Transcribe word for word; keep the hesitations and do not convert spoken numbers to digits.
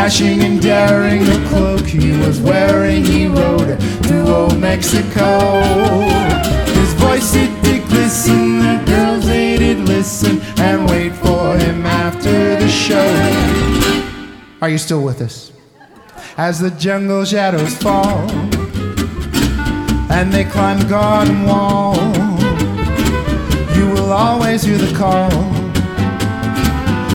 Dashing and daring, the cloak he was wearing, he rode through old Mexico. His voice it did glisten, the girls they did listen and wait for him after the show. Are you still with us? As the jungle shadows fall and they climb the garden wall, you will always hear the call